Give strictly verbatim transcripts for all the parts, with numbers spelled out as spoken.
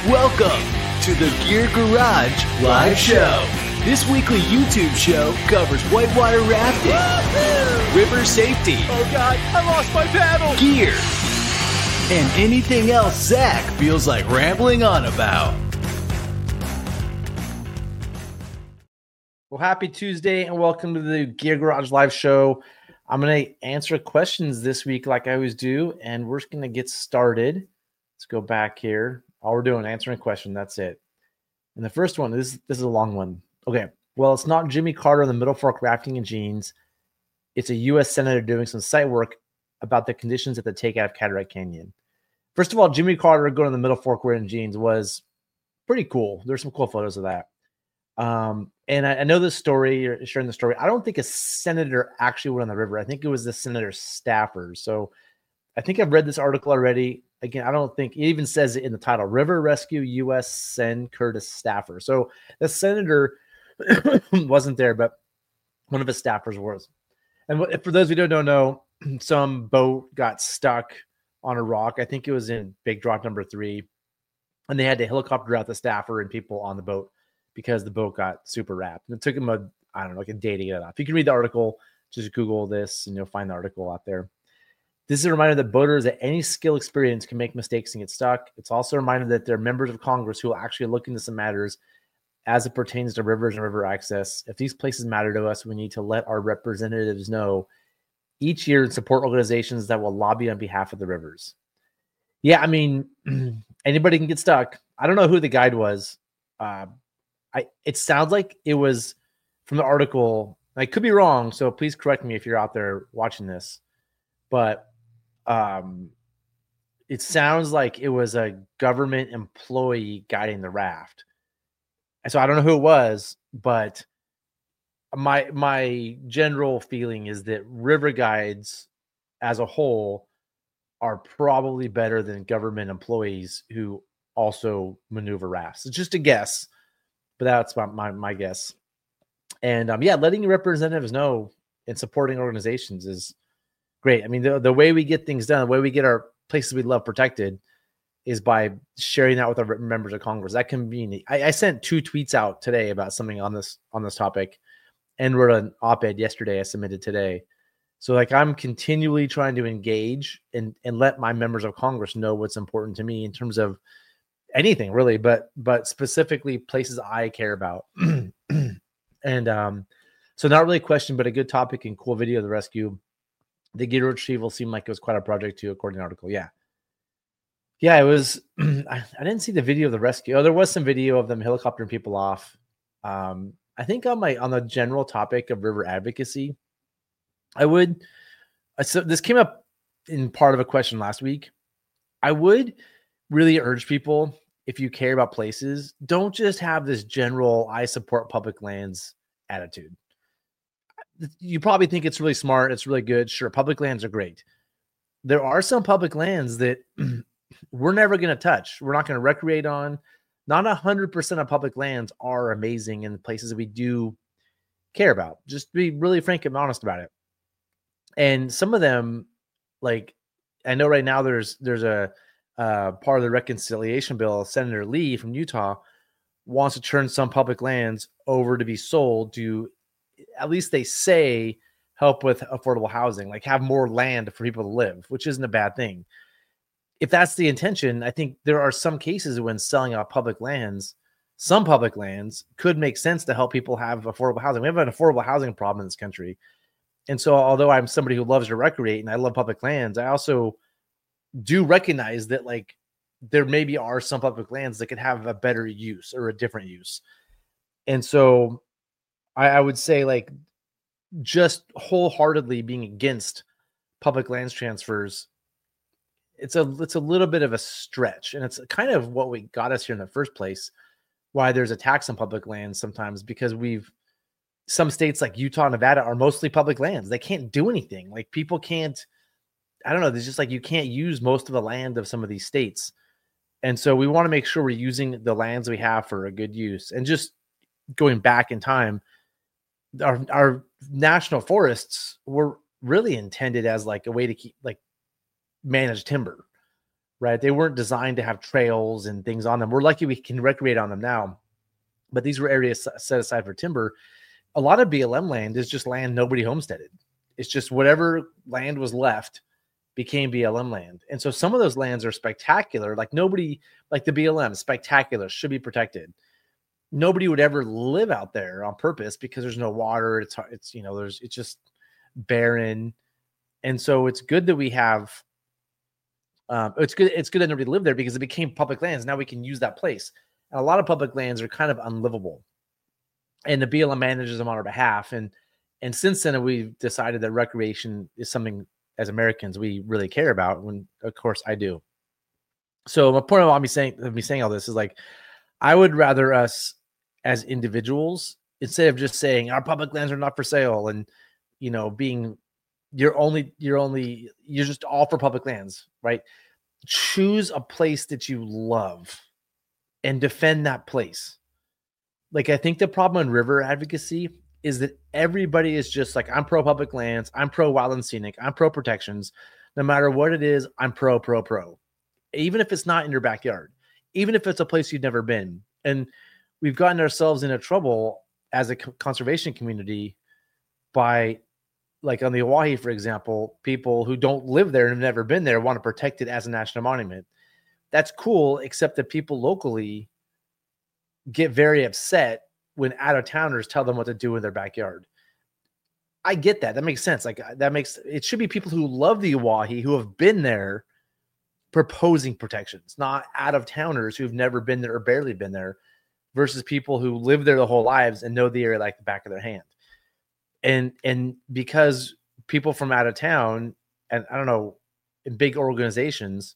Welcome to the Gear Garage Live Show. This weekly YouTube show covers whitewater rafting, Woo-hoo! river safety, oh god, I lost my paddle, gear, and anything else Zach feels like rambling on about. Well, happy Tuesday and welcome to the Gear Garage Live Show. I'm going to answer questions this week like I always do, and we're just going to get started. Let's go back here. All we're doing, answering a question. That's it. And the first one, this, this is a long one. Okay. Well, it's not Jimmy Carter in the Middle Fork rafting in jeans. It's a U S senator doing some site work about the conditions at the takeout of Cataract Canyon. First of all, Jimmy Carter going to the Middle Fork wearing jeans was pretty cool. There's some cool photos of that. Um, and I, I know this story, you're sharing the story. I don't think a senator actually went on the river. I think it was the senator's staffers. So I think I've read this article already. Again, I don't think it even says it in the title, River Rescue U S Sen Curtis staffer. So the senator wasn't there, but one of his staffers was. And for those who don't know, some boat got stuck on a rock. I think it was in Big Drop number three. And they had to helicopter out the staffer and people on the boat because the boat got super wrapped. And it took them a, I don't know, like a day to get it off. You can read the article, just Google this and you'll find the article out there. This is a reminder that boaters at any skill experience can make mistakes and get stuck. It's also a reminder that there are members of Congress who will actually look into some matters as it pertains to rivers and river access. If these places matter to us, we need to let our representatives know each year and support organizations that will lobby on behalf of the rivers. Yeah, I mean, anybody can get stuck. I don't know who the guide was. Uh, I it sounds like it was from the article. I could be wrong, so please correct me if you're out there watching this. But um, it sounds like it was a government employee guiding the raft. So I don't know who it was, but my my general feeling is that river guides as a whole are probably better than government employees who also maneuver rafts. It's just a guess, but that's my my, my guess. And um, yeah, letting your representatives know and supporting organizations is great. I mean, the, the way we get things done, the way we get our places we love protected is by sharing that with our members of Congress. That can be, I, I sent two tweets out today about something on this, on this topic and wrote an op-ed yesterday I submitted today. So like I'm continually trying to engage and, and let my members of Congress know what's important to me in terms of anything really, but, but specifically places I care about. and um, so not really a question, but a good topic and cool video of the rescue. The gear retrieval seemed like it was quite a project too, according to the article. Yeah. Yeah, it was. I, I didn't see the video of the rescue. Oh, there was some video of them helicoptering people off. Um, I think on my on the general topic of river advocacy, I would. So this came up in part of a question last week. I would really urge people, if you care about places, don't just have this general "I support public lands" attitude. You probably think it's really smart. It's really good. Sure. Public lands are great. There are some public lands that we're never going to touch. We're not going to recreate on. Not a hundred percent of public lands are amazing in places that we do care about. Just be really frank and honest about it. And some of them, like I know right now there's, there's a uh, part of the reconciliation bill. Senator Lee from Utah wants to turn some public lands over to be sold to, at least they say, help with affordable housing, like have more land for people to live, which isn't a bad thing. If that's the intention, I think there are some cases when selling out public lands, some public lands could make sense to help people have affordable housing. We have an affordable housing problem in this country. And so although I'm somebody who loves to recreate and I love public lands, I also do recognize that like there maybe are some public lands that could have a better use or a different use. And so I, I would say like just wholeheartedly being against public lands transfers, it's a it's a little bit of a stretch. And it's kind of what we got us here in the first place, why there's a tax on public lands sometimes, because we've some states like Utah and Nevada are mostly public lands. They can't do anything. Like people can't, I don't know, there's just like you can't use most of the land of some of these states. And so we want to make sure we're using the lands we have for a good use. And just going back in time, our our national forests were really intended as like a way to keep like manage timber, right? They weren't designed to have trails and things on them. We're lucky we can recreate on them now, but these were areas set aside for timber. A lot of B L M land is just land nobody homesteaded. It's just whatever land was left became B L M land. And so some of those lands are spectacular. Like nobody, like the B L M, spectacular, should be protected. Nobody would ever live out there on purpose because there's no water. It's, it's, you know, there's, it's just barren. And so it's good that we have, um, it's good. It's good that nobody lived there because it became public lands. Now we can use that place. And a lot of public lands are kind of unlivable, and the B L M manages them on our behalf. And, and since then we've decided that recreation is something as Americans we really care about, when of course I do. So my point of me saying, of me saying all this is like, I would rather us as individuals, instead of just saying our public lands are not for sale and, you know, being, you're only, you're only, you're just all for public lands, right? Choose a place that you love and defend that place. Like, I think the problem in river advocacy is that everybody is just like, I'm pro public lands, I'm pro wild and scenic, I'm pro protections. No matter what it is, I'm pro, pro, pro. Even if it's not in your backyard, even if it's a place you've never been. And we've gotten ourselves into trouble as a conservation community by, like on the Oahe, for example, people who don't live there and have never been there want to protect it as a national monument. That's cool, except that people locally get very upset when out-of-towners tell them what to do in their backyard. I get that. That makes sense. Like, that makes, it should be people who love the Oahe, who have been there, proposing protections, not out-of-towners who've never been there or barely been there, versus people who live there their whole lives and know the area like the back of their hand. And, and because people from out of town, and I don't know, in big organizations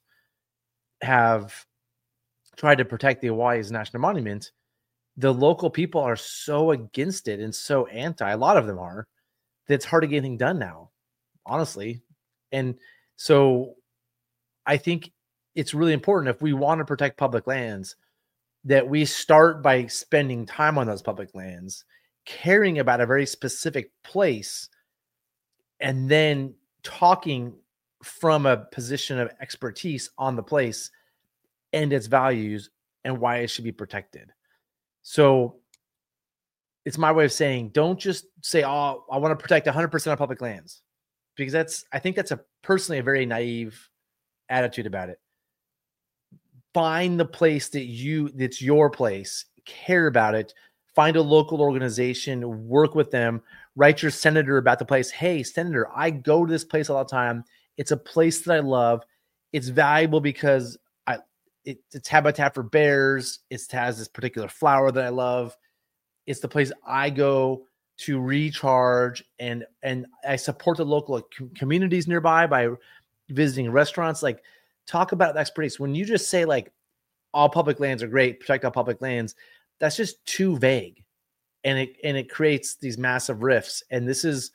have tried to protect the Oahe as a national monument, the local people are so against it and so anti, a lot of them are, that it's hard to get anything done now, honestly. And so I think it's really important, if we want to protect public lands, that we start by spending time on those public lands, caring about a very specific place, and then talking from a position of expertise on the place and its values and why it should be protected. So it's my way of saying, don't just say, oh, I want to protect one hundred percent of public lands, because that's, I think that's a personally a very naive attitude about it. Find the place that you, that's your place, care about it, find a local organization, work with them, write your senator about the place. Hey, senator, I go to this place all the time. It's a place that I love. It's valuable because I, it, it's habitat for bears. It has this particular flower that I love. It's the place I go to recharge, and, and I support the local communities nearby by visiting restaurants. Like, talk about expertise. When you just say like all public lands are great, protect all public lands, that's just too vague. And it, and it creates these massive rifts. And this is,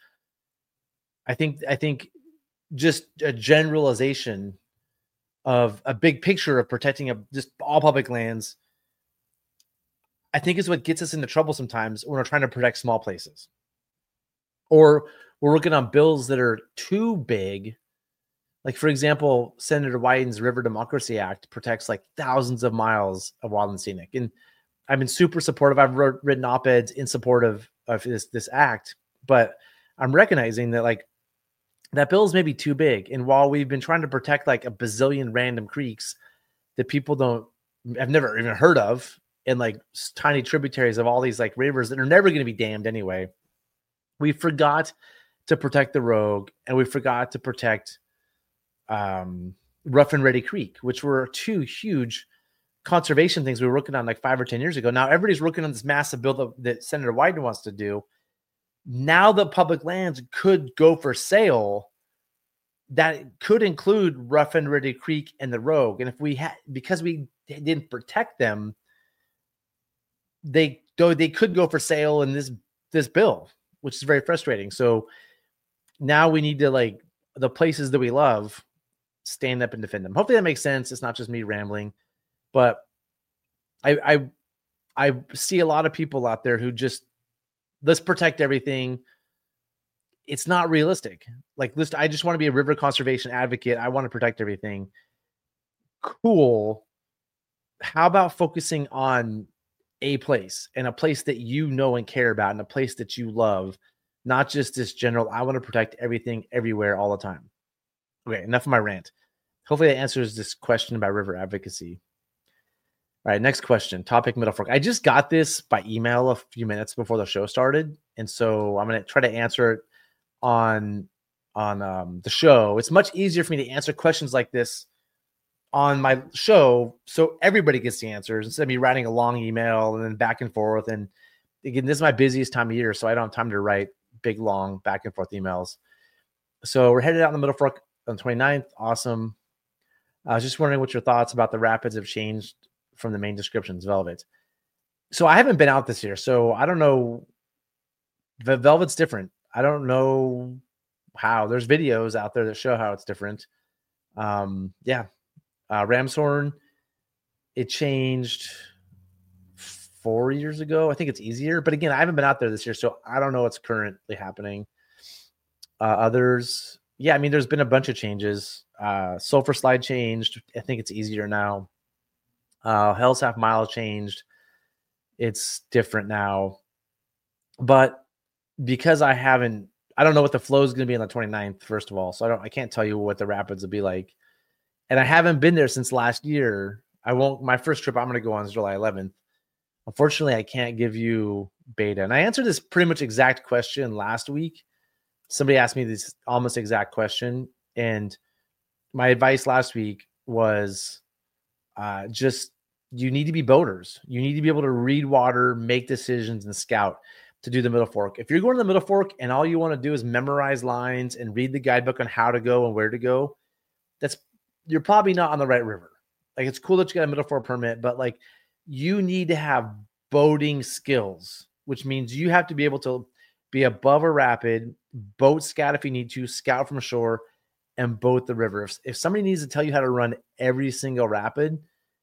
I think, I think just a generalization of a big picture of protecting a, just all public lands, I think is what gets us into trouble sometimes when we're trying to protect small places, or we're working on bills that are too big. Like, for example, Senator Wyden's River Democracy Act protects like thousands of miles of wild and scenic. And I've been super supportive. I've wrote, written op-eds in support of, of this, this act, but I'm recognizing that like that bill is maybe too big. And while we've been trying to protect like a bazillion random creeks that people don't, have never even heard of, and like tiny tributaries of all these like rivers that are never going to be dammed anyway, we forgot to protect the Rogue, and we forgot to protect um, Rough and Ready Creek, which were two huge conservation things we were working on like five or ten years ago. Now everybody's working on this massive bill that, that Senator Wyden wants to do. Now the public lands could go for sale. That could include Rough and Ready Creek and the Rogue. And if we had, because we didn't protect them, they go, they could go for sale in this, this bill, which is very frustrating. So now we need to, like, the places that we love, stand up and defend them. Hopefully that makes sense. It's not just me rambling, but I, I, I see a lot of people out there who just, let's protect everything. It's not realistic. Like, listen, I just want to be a river conservation advocate. I want to protect everything. cool. How about focusing on a place and a place that you know and care about and a place that you love, not just this general, I want to protect everything everywhere all the time. Okay, enough of my rant. Hopefully that answers this question about river advocacy. All right, next question. Topic Middle Fork. I just got this by email a few minutes before the show started, and so I'm going to try to answer it on on um, the show. It's much easier for me to answer questions like this on my show, so everybody gets the answers instead of me writing a long email and then back and forth. And again, this is my busiest time of year, so I don't have time to write big, long back and forth emails. So we're headed out in the Middle Fork on the twenty-ninth. Awesome. I was just wondering what your thoughts about the rapids have changed from the main descriptions, Velvet. So I haven't been out this year, so I don't know. The Velvet's different. I don't know how. There's videos out there that show how it's different. Um, yeah. Uh, Ramshorn, it changed four years ago. I think it's easier. But again, I haven't been out there this year, so I don't know what's currently happening. Uh, others, yeah, I mean, there's been a bunch of changes. Uh, Sulphur Slide changed. I think it's easier now. Uh, Hell's Half Mile changed. It's different now. But because I haven't, I don't know what the flow is going to be on the twenty-ninth, first of all. So I don't, I can't tell you what the rapids will be like. And I haven't been there since last year. I won't, my first trip I'm going to go on is July eleventh. Unfortunately, I can't give you beta. And I answered this pretty much exact question last week. Somebody asked me this almost exact question. And my advice last week was uh, just, you need to be boaters. You need to be able to read water, make decisions, and scout to do the Middle Fork. If you're going to the Middle Fork and all you want to do is memorize lines and read the guidebook on how to go and where to go, that's, you're probably not on the right river. Like, it's cool that you got a Middle Fork permit, but like, you need to have boating skills, which means you have to be able to be above a rapid, boat scout if you need to, scout from shore, and boat the river. If, if somebody needs to tell you how to run every single rapid,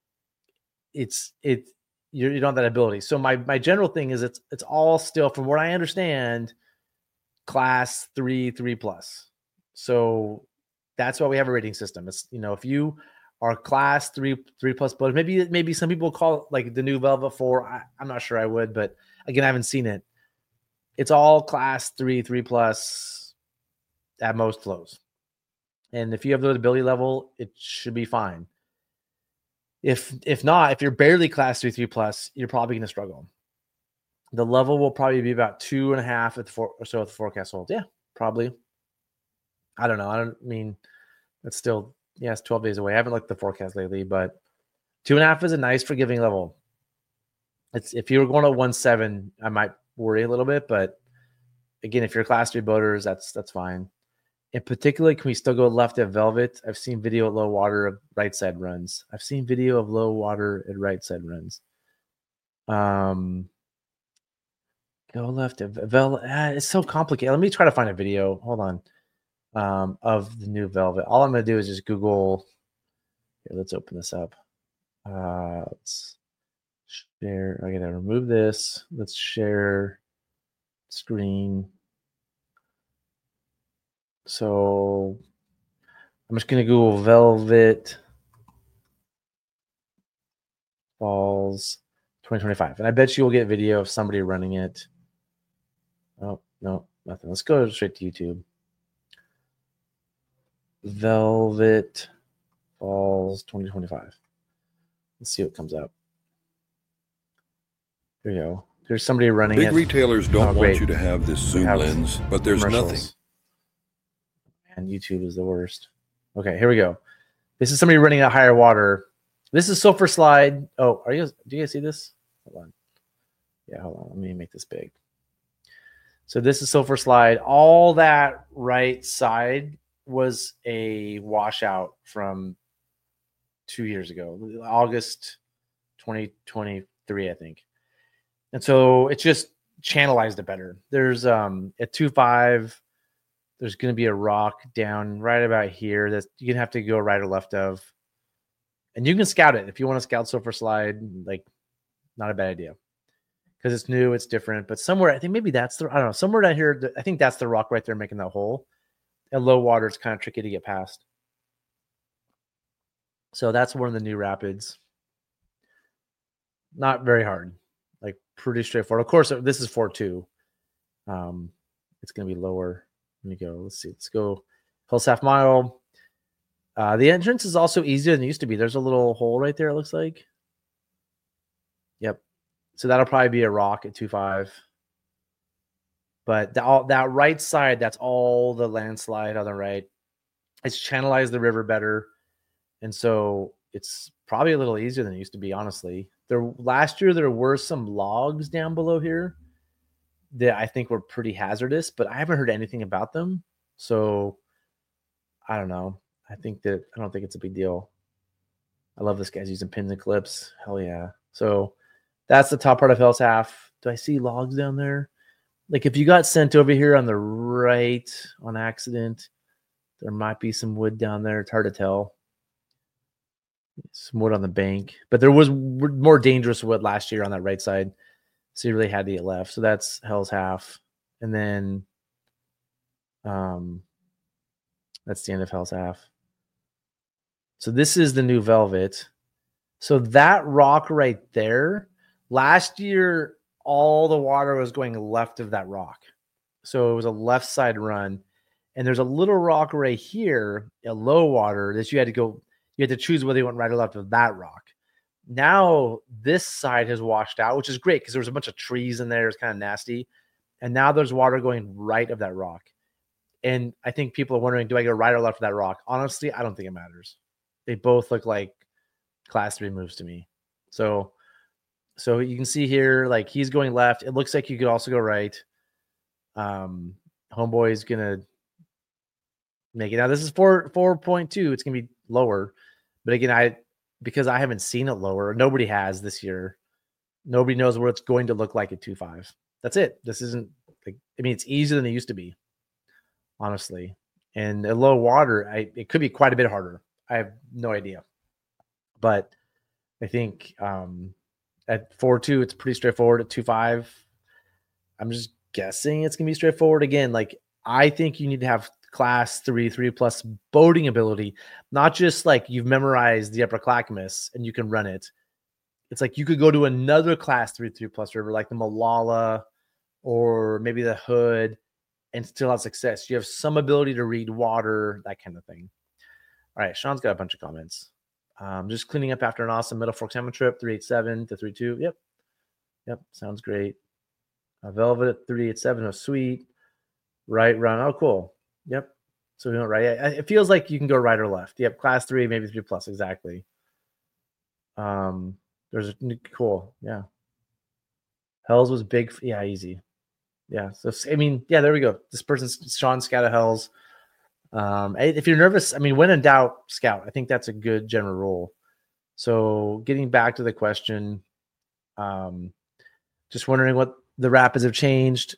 it's it you, you don't have that ability. So my my general thing is it's it's all still, from what I understand, class three, three plus. So that's why we have a rating system. It's, you know, if you are class three, three plus, but maybe maybe some people call it like the new Velvet four. I, I'm not sure I would, but again, I haven't seen it. It's all class three, three plus at most flows. And if you have the ability level, it should be fine. If if not, if you're barely class three, three plus, you're probably going to struggle. The level will probably be about two and a half at the four or so at the forecast hold. Yeah, probably. I don't know. I don't mean it's still, yeah, it's twelve days away. I haven't looked at the forecast lately, but two and a half is a nice forgiving level. It's if you were going to one seven, I might worry a little bit, but again, if you're class three boaters, that's that's fine. In particular, can we still go left at Velvet? I've seen video at low water of right side runs. I've seen video of low water at right side runs. Um, go left at Velvet. Ah, it's so complicated. Let me try to find a video. Hold on. Um, of the new Velvet. All I'm going to do is just Google. Here, let's open this up. Uh, let's share. I'm going to remove this. Let's share screen. So I'm just going to Google Velvet Falls twenty twenty-five. And I bet you will get video of somebody running it. Oh, no, nothing. Let's go straight to YouTube. Velvet Falls twenty twenty-five. Let's see what comes up. There you go. There's somebody running Big it. retailers don't Oh, want great. you to have this zoom Have lens, but there's commercials. nothing. And YouTube is the worst. Okay, here we go. This is somebody running at higher water. This is Sulphur Slide. Oh, are you guys, do you guys see this? Hold on. Yeah, hold on. Let me make this big. So this is Sulphur Slide. All that right side was a washout from two years ago, August twenty twenty-three, I think. And so it's just channelized it better. There's um at two five, there's going to be a rock down right about here that you're going to have to go right or left of. And you can scout it. If you want to scout Sulphur Slide, like, not a bad idea. Because it's new, it's different. But somewhere, I think maybe that's the, I don't know, somewhere down here, I think that's the rock right there making that hole. At low water, it's kind of tricky to get past. So that's one of the new rapids. Not very hard, like pretty straightforward. Of course, this is four two. Um, it's going to be lower. Let me go. Let's see. Let's go Hills Half Mile. Uh, the entrance is also easier than it used to be. There's a little hole right there, it looks like. Yep. So that'll probably be a rock at two five. But the, all, that right side, that's all the landslide on the right. It's channelized the river better. And so it's probably a little easier than it used to be, honestly. There last year, there were some logs down below here that I think were pretty hazardous, but I haven't heard anything about them. So I don't know. I think that I don't think it's a big deal. I love this guy's using pins and clips. Hell yeah. So that's the top part of Hell's Half. Do I see logs down there? Like if you got sent over here on the right on accident, there might be some wood down there. It's hard to tell. Some wood on the bank, but there was more dangerous wood last year on that right side. So you really had to get left. So that's Hell's Half. And then um, that's the end of Hell's Half. So this is the new Velvet. So that rock right there, last year, all the water was going left of that rock. So it was a left side run. And there's a little rock right here, a low water, that you had to go, you had to choose whether you went right or left of that rock. Now this side has washed out, which is great because there was a bunch of trees in there. It's kind of nasty. And now there's water going right of that rock. And I think people are wondering, do I go right or left of that rock? Honestly, I don't think it matters. They both look like class three moves to me. So, so you can see here, like he's going left. It looks like you could also go right. Um, Homeboy is going to make it. Now this is four, four point two. It's going to be lower. But again, I, because I haven't seen it lower, nobody has this year. Nobody knows what it's going to look like at two five. That's it. This isn't like, I mean, it's easier than it used to be, honestly. And at low water, I, it could be quite a bit harder. I have no idea. But I think um, at four two, it's pretty straightforward. At two five, I'm just guessing it's going to be straightforward. Again, like I think you need to have class three, three plus boating ability, not just like you've memorized the Upper Clackamas and you can run it. It's like you could go to another class three, three plus river, like the Malala or maybe the Hood, and still have success. You have some ability to read water, that kind of thing. All right, Sean's got a bunch of comments. Um, just cleaning up after an awesome Middle Fork salmon trip, three eighty-seven to three two. Yep. Yep, sounds great. Uh, Velvet at three eighty-seven was sweet. Right run. Oh, cool. Yep. So we went right. It feels like you can go right or left. Yep, class three, maybe three plus, exactly. Um, there's a cool, yeah. Hells was big. Yeah, easy. Yeah. So I mean, yeah, there we go. This person's Sean Scout of Hells. Um, if you're nervous, I mean, when in doubt, scout. I think that's a good general rule. So getting back to the question, um, just wondering what the rapids have changed.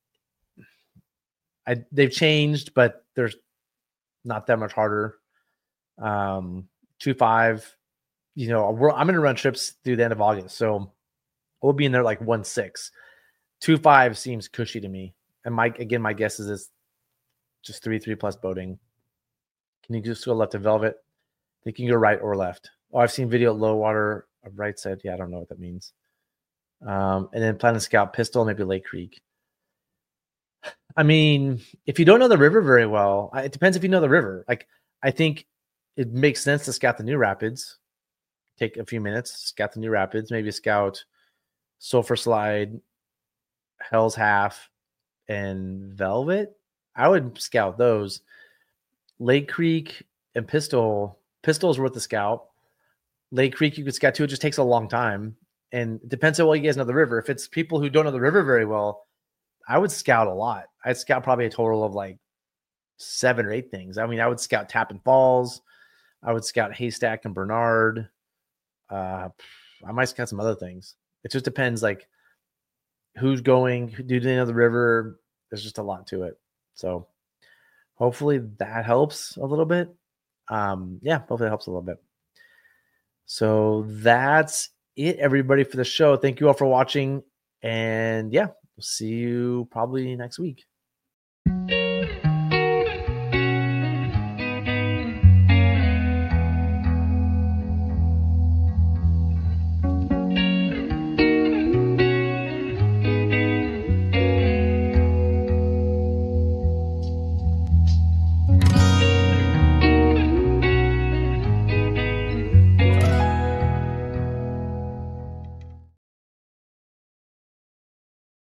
I, they've changed, but there's not that much harder. Um, two five, you know, we're, I'm going to run trips through the end of August, so we'll be in there like one six. Two five seems cushy to me, and my again, my guess is it's just three three plus boating. Can you just go left to Velvet? I think you can go right or left. Oh, I've seen video at low water of right side. Yeah, I don't know what that means. Um, and then Planet Scout Pistol, maybe Lake Creek. I mean, if you don't know the river very well, it depends if you know the river. Like, I think it makes sense to scout the new rapids. Take a few minutes, scout the new rapids, maybe scout Sulphur Slide, Hell's Half, and Velvet. I would scout those. Lake Creek and Pistol. Pistol is worth the scout. Lake Creek, you could scout too. It just takes a long time. And it depends on what you guys know the river. If it's people who don't know the river very well, I would scout a lot. I'd scout probably a total of like seven or eight things. I mean, I would scout Tappan Falls. I would scout Haystack and Bernard. Uh, I might scout some other things. It just depends, like, who's going, do they know the river? There's just a lot to it. So hopefully that helps a little bit. Um, yeah, hopefully it helps a little bit. So that's it, everybody, for the show. Thank you all for watching. And yeah, we'll see you probably next week.